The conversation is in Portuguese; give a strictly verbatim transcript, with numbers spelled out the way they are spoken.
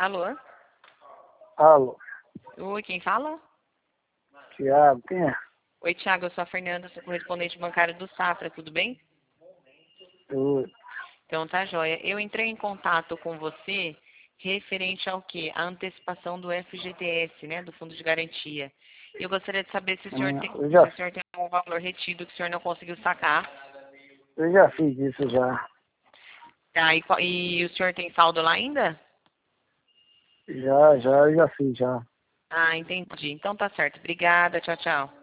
Alô? Alô, Oi, quem fala? Tiago, quem é? Oi, Thiago, eu sou a Fernanda, sou correspondente bancária do Safra, tudo bem? Eu, Então tá joia. Eu entrei em contato com você referente ao quê? A antecipação do F G T S, né, do Fundo de Garantia. Eu gostaria de saber se o senhor hum, tem, eu, se o já, senhor tem um valor retido que o senhor não conseguiu sacar. eu já fiz isso já. Tá, e, qual- e o senhor tem saldo lá ainda? Já, já, eu já fiz já. Ah, entendi. Então tá certo. Obrigada, tchau, tchau.